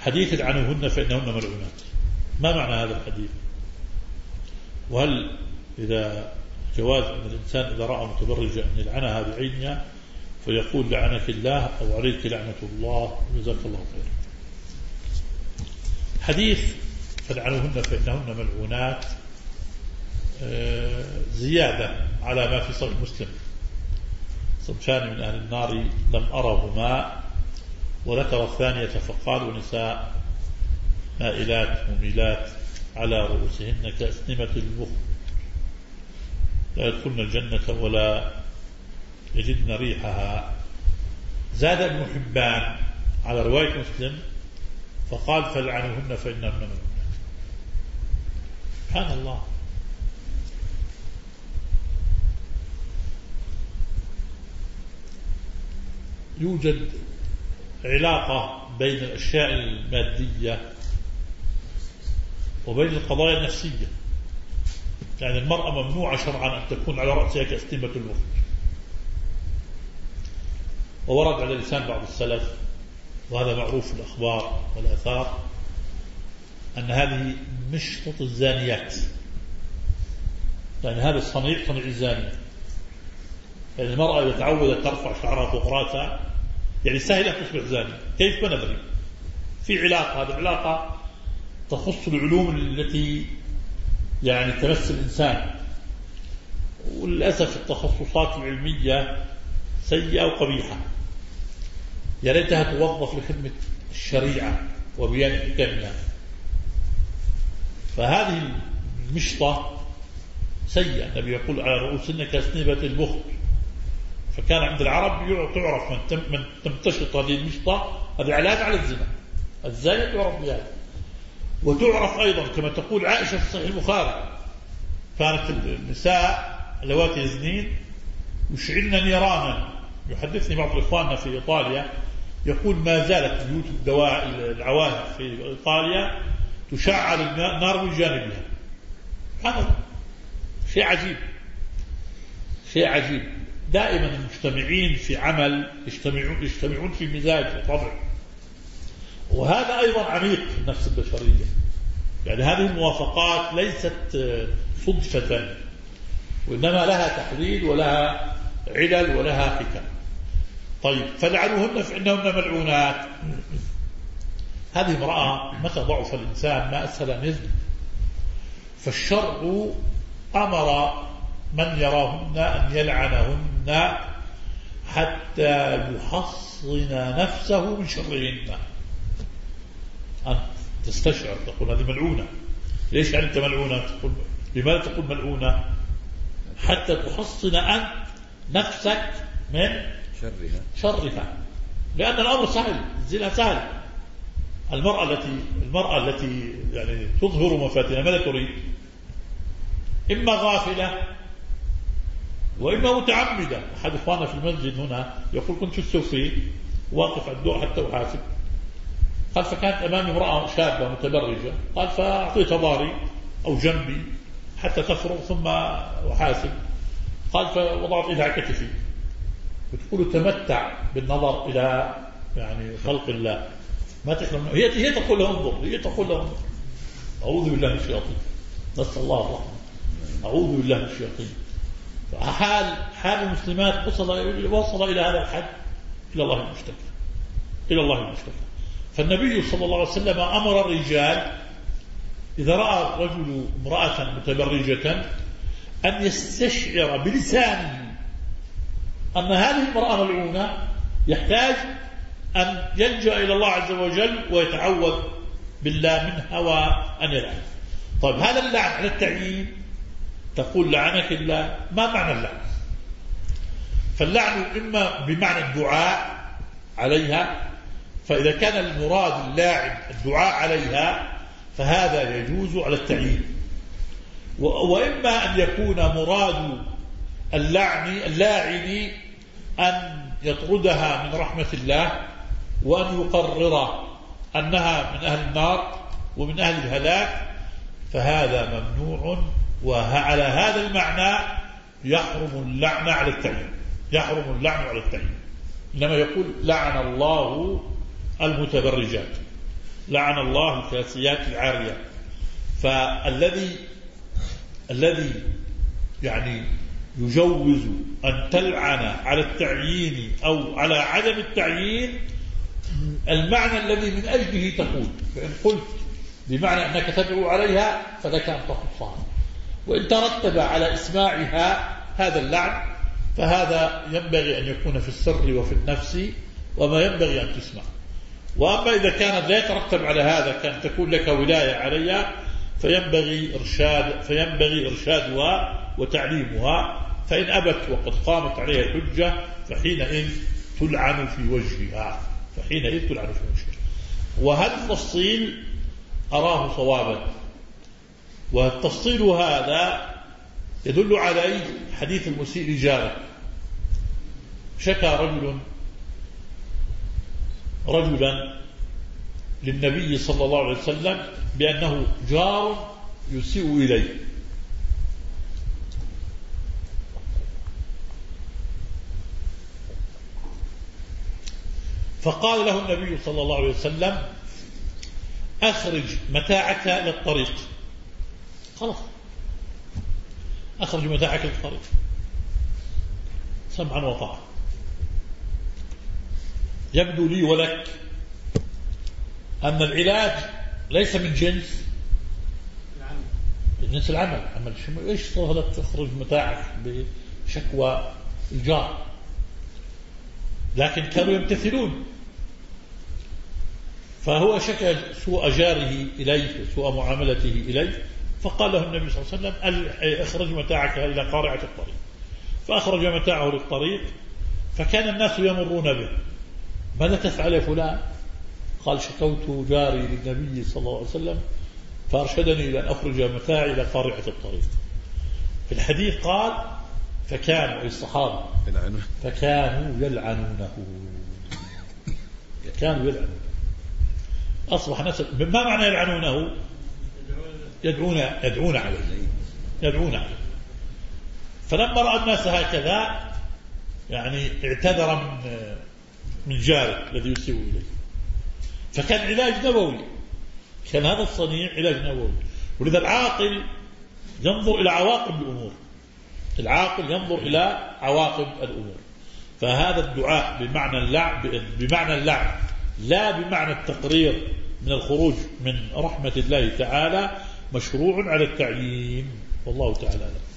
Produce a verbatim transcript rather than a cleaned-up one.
حديث عنهن فإنهن ملعونات، ما معنى هذا الحديث؟ وهل إذا جواز أن الإنسان إذا رأى متبرجة أن يلعنها بعينها فيقول لعنك الله أو عليك لعنة الله جزاك الله خير؟ حديث فلعنهن فإنهن ملعونات زيادة على ما في صحيح مسلم: صنفان من أهل النار لم أرهما، وذكر الثانية فقال: ونساء مائلات مميلات على رؤوسهن كأسنمة البخت لا يدخلن الجنة ولا يجدن ريحها. زاد ابن حبان على رواية مسلم فقال: فلعنهن فإنهن ملعونات. سبحان الله. يوجد علاقة بين الأشياء المادية وبين القضايا النفسية. يعني المرأة ممنوعة شرعا أن تكون على رأسها كأسنمة البخت. وورد على لسان بعض السلف، وهذا معروف في الأخبار والآثار، أن هذه مشطة الزانيات، يعني هذا الصنيع صنيع الزانية. يعني المرأة إذا تعودت ترفع شعرها فوق رأسها يعني سهل أن تصبح زانية. كيف؟ ما ندري. في علاقة، هذه العلاقة تخص العلوم التي يعني تمس الإنسان، وللأسف التخصصات العلمية سيئة وقبيحة، يا ريتها توظف لخدمة الشريعة وبيان حكمها. فهذه المشطة سيئة. النبي يقول: على رؤوسهن كأسنمة البخت. فكان عند العرب تعرف من تمتشط هذه المشطة، هذا علاج على الزنا، الزانية تعرف بها. وتعرف أيضا كما تقول عائشة في صحيح البخاري: كانت النساء اللواتي يزنين يشعلن نيرانا. يحدثني بعض إخواننا في إيطاليا يقول: ما زالت بيوت الدواء العوائل في إيطاليا تشعل النار من جانبها. هذا شيء عجيب، شيء عجيب. دائما المجتمعين في عمل يجتمعون, يجتمعون في مزاج وطبع، وهذا أيضا عميق في النفس البشرية. يعني هذه الموافقات ليست صدفة، وإنما لها تحليل ولها علل ولها حكم. طيب، فلعنوهن فإنهن ملعونات. هذه امرأة متى ضعف الإنسان ما أسهل أن يزني، فالشرع أمر من يراهن أن يلعنهن حتى يحصن نفسه من شرهن. أنت تستشعر تقول هذه ملعونة. ليش يعني أنت ملعونة؟ تقول لماذا تقول ملعونة؟ حتى تحصن أنت نفسك من شرها شرها لأن الأمر سهل، الزنا سهل. المرأة التي المرأة التي يعني تظهر مفاتنها ماذا تريد؟ إما غافلة وإما متعمدة. أحد إخواننا في المسجد هنا يقول: كنت في السوفي واقف على الدور حتى أحاسب. قال: فكانت أمامي امرأة شابة متبرجة، قال: فأعطيت ظهري أو جنبي حتى تفرغ ثم أحاسب. قال: فوضعت إيدها على كتفي وتقول: تمتع بالنظر إلى يعني خلق الله ما تحلم. هي هي تقول له انظر، هي تقول له انظر. أعوذ بالله من الشياطين، نسأل الله الرحمة. أعوذ بالله من الشياطين. حال حال المسلمات وصل وصل إلى هذا الحد، إلى الله المشتكى، إلى الله المشتكى. فالنبي صلى الله عليه وسلم أمر الرجال إذا رأى رجل امرأة متبرجة أن يستشعر بلسانه أن هذه المرأة ملعونة، يحتاج أن يلجأ إلى الله عز وجل ويتعوذ بالله منها وأن يلعن. طيب، هذا اللعن على التعيين. تقول: لعنك الله. ما معنى اللعن؟ فاللعن إما بمعنى الدعاء عليها، فإذا كان المراد اللاعن الدعاء عليها فهذا يجوز على التعيين. وإما أن يكون مراد اللعن اللاعن أن يطردها من رحمة الله وأن يقرر أنها من أهل النار ومن أهل الهلاك، فهذا ممنوع. وعلى هذا المعنى يحرم اللعن على التعيين، يحرم اللعن على التعيين. إنما يقول: لعن الله المتبرجات. لعن الله الكاسيات العارية. فالذي الذي يعني يجوز أن تلعن على التعيين أو على عدم التعيين المعنى الذي من أجله تقول. فإن قلت بمعنى أنك تدعو عليها فلك أن تخصها، وإن ترتب على إسماعها هذا اللعن فهذا ينبغي أن يكون في السر وفي النفس وما ينبغي أن تسمع. وأما إذا كانت لا يترتب على هذا كان تكون لك ولاية عليها فينبغي إرشاد فينبغي إرشادها وتعليمها، فإن أبت وقد قامت عليها الحجة فحينئذ تلعن في وجهها فحينئذ تلعن في وجهها. وهذا التفصيل أراه صوابا، والتفصيل هذا يدل على حديث المسيء لجاره. شكى رجل رجلا للنبي صلى الله عليه وسلم بأنه جار يسيء إليه، فقال له النبي صلى الله عليه وسلم أخرج متاعك للطريق. خلاص أخرج متاعك للطريق سمعا وطاعة. يبدو لي ولك أن العلاج ليس من جنس من جنس العمل. عمل إيش صهلت تخرج متاعك بشكوى الجار؟ لكن كانوا يمتثلون. فهو شكى سوء جاره إليه وسوء معاملته إليه، فقال له النبي صلى الله عليه وسلم اخرج متاعك إلى قارعة الطريق. فأخرج متاعه للطريق فكان الناس يمرون به. ماذا تفعل يا فلان؟ قال شكوت جاري للنبي صلى الله عليه وسلم فأرشدني إلى أن أخرج متاعي إلى قارعة الطريق. في الحديث قال فكانوا أي الصحابة فكانوا يلعنونه كانوا يلعنونه أصبح ناس. ما معنى يلعنونه؟ يدعون يدعون عليه يدعون عليه. فلما رأى الناس هكذا يعني اعتذر من من جاره الذي يسيء إليه. فكان علاج نبوي، كان هذا الصنيع علاج نبوي. ولذا العاقل ينظر إلى عواقب الأمور العاقل ينظر إلى عواقب الأمور. فهذا الدعاء بمعنى اللعن بمعنى اللعن لا بمعنى التقرير من الخروج من رحمة الله تعالى مشروع على التعيين، والله تعالى.